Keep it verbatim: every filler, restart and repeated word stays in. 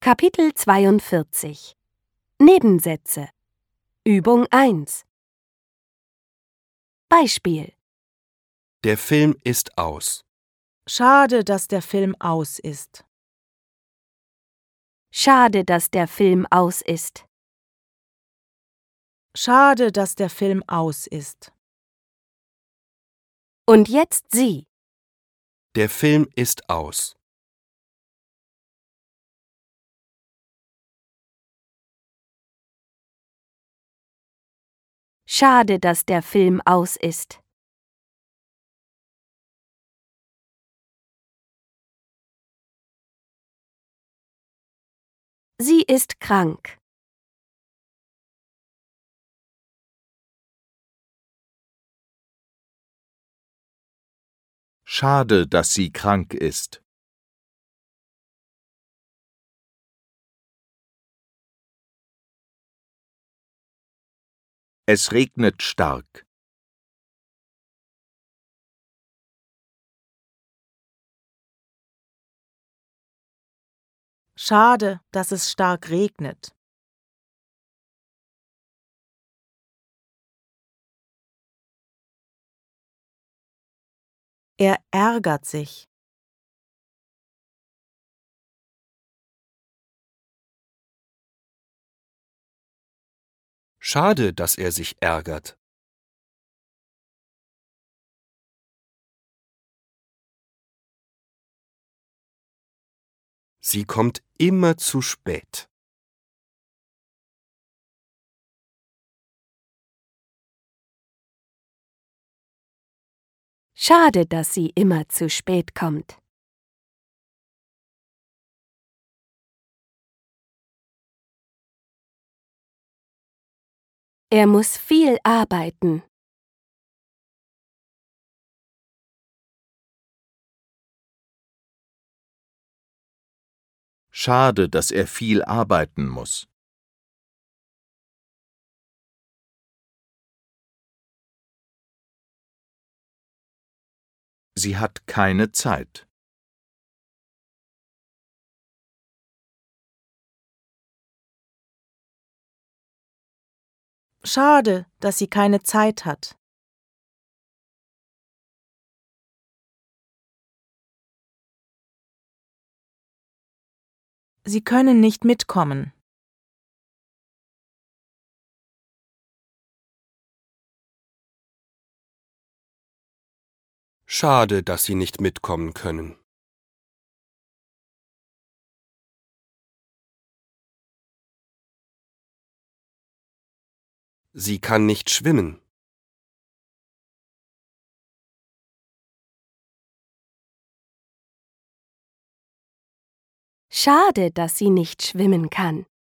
Kapitel zweiundvierzig Nebensätze Übung eins Beispiel: Der Film ist aus. Schade, dass der Film aus ist. Schade, dass der Film aus ist. Schade, dass der Film aus ist. Und jetzt Sie. Der Film ist aus. Schade, dass der Film aus ist. Sie ist krank. Schade, dass sie krank ist. Es regnet stark. Schade, dass es stark regnet. Er ärgert sich. Schade, dass er sich ärgert. Sie kommt immer zu spät. Schade, dass sie immer zu spät kommt. Er muss viel arbeiten. Schade, dass er viel arbeiten muss. Sie hat keine Zeit. Schade, dass sie keine Zeit hat. Sie können nicht mitkommen. Schade, dass Sie nicht mitkommen können. Sie kann nicht schwimmen. Schade, dass sie nicht schwimmen kann.